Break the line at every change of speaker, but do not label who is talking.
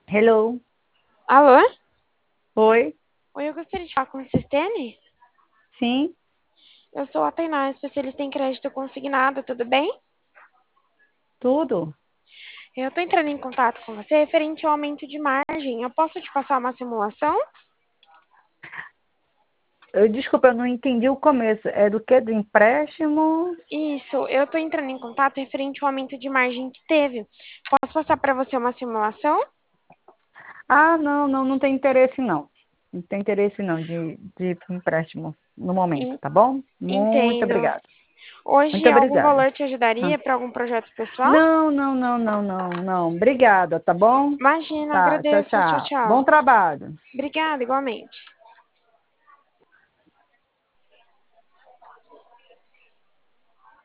Hello.
Alô?
Oi.
Oi, eu gostaria de falar com o Sistene.
Sim,
Eu sou a Tainá, especialista em crédito consignado, tudo bem?
tudo.
Eu estou entrando em contato com você referente ao aumento de margem. Eu posso te passar uma simulação?
Desculpa, eu não entendi o começo. É do que? Do empréstimo?
Isso, eu estou entrando em contato referente ao aumento de margem que teve. Posso passar para você uma simulação?
Ah, não tem interesse não. Não tem interesse não de empréstimo no momento,
En-
tá bom? Muito
Entendo.
obrigada. Muito
Hoje algum
obrigada.
valor te
Ah.
ajudaria para algum projeto pessoal?
Não. Obrigada, tá bom?
Imagina,
Tá, tchau,
agradeço. Tchau,
tchau.
tchau.
Bom trabalho.
Obrigada, igualmente.